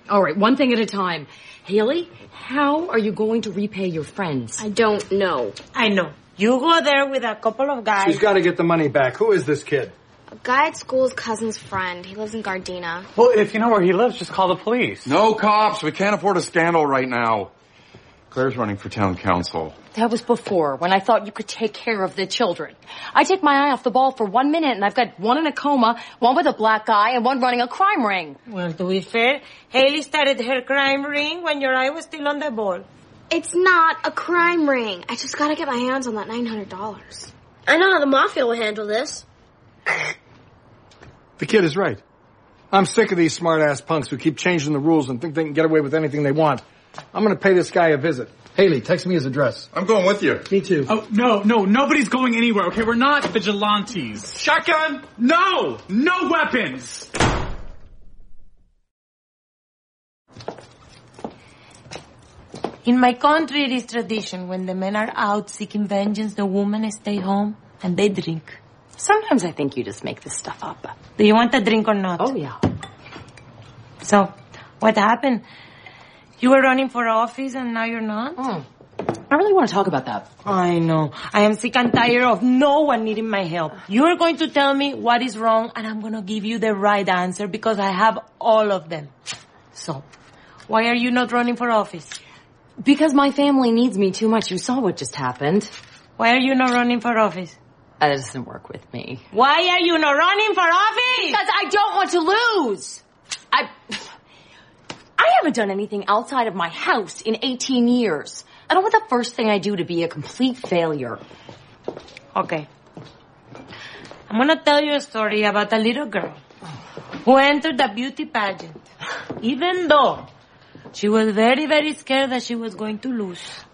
All right, one thing at a time. Haley, how are you going to repay your friends? I don't know. I know. You go there with a couple of guys. She's got to get the money back. Who is this kid? A guy at school's cousin's friend. He lives in Gardena. Well, if you know where he lives, just call the police. No cops. We can't afford a scandal right now. Claire's running for town council. That was before, when I thought you could take care of the children. I take my eye off the ball for 1 minute, and I've got one in a coma, one with a black eye, and one running a crime ring. Well, to be fair, Haley started her crime ring when your eye was still on the ball. It's not a crime ring. I just gotta get my hands on that $900. I know how the mafia will handle this. The kid is right. I'm sick of these smart-ass punks who keep changing the rules and think they can get away with anything they want. I'm going to pay this guy a visit. Haley, text me his address. I'm going with you. Me too. Oh, no, nobody's going anywhere, okay? We're not vigilantes. Shotgun? No weapons! In my country, it is tradition. When the men are out seeking vengeance, the women stay home and they drink. Sometimes I think you just make this stuff up. Do you want a drink or not? Oh, yeah. So, what happened? You were running for office and now you're not? I really want to talk about that. I know. I am sick and tired of no one needing my help. You are going to tell me what is wrong and I'm going to give you the right answer because I have all of them. So, why are you not running for office? Because my family needs me too much. You saw what just happened. Why are you not running for office? That doesn't work with me. Why are you not running for office? Because I don't want to lose. I haven't done anything outside of my house in 18 years. I don't want the first thing I do to be a complete failure. Okay. I'm going to tell you a story about a little girl who entered the beauty pageant, even though she was very, very scared that she was going to lose.